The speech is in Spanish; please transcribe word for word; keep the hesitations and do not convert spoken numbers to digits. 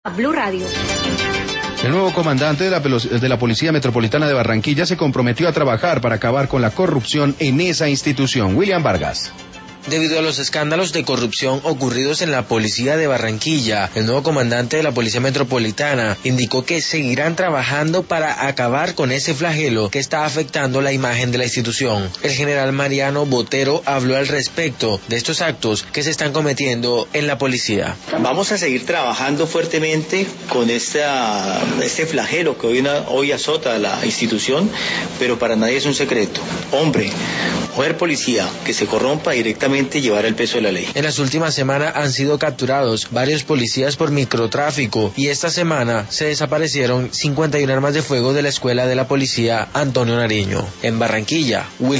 Blue Radio. El nuevo comandante de la, de la Policía Metropolitana de Barranquilla se comprometió a trabajar para acabar con la corrupción en esa institución. William Vargas. Debido a los escándalos de corrupción ocurridos en la Policía de Barranquilla, el nuevo comandante de la Policía Metropolitana indicó que seguirán trabajando para acabar con ese flagelo que está afectando la imagen de la institución. El general Mariano Botero habló al respecto de estos actos que se están cometiendo en la policía. Vamos a seguir trabajando fuertemente con esta, este flagelo que hoy, hoy azota la institución, pero para nadie es un secreto. Hombre, mujer policía que se corrompa directamente llevar el peso de la ley. En las últimas semanas han sido capturados varios policías por microtráfico y esta semana se desaparecieron cincuenta y una armas de fuego de la escuela de la policía Antonio Nariño. En Barranquilla, Will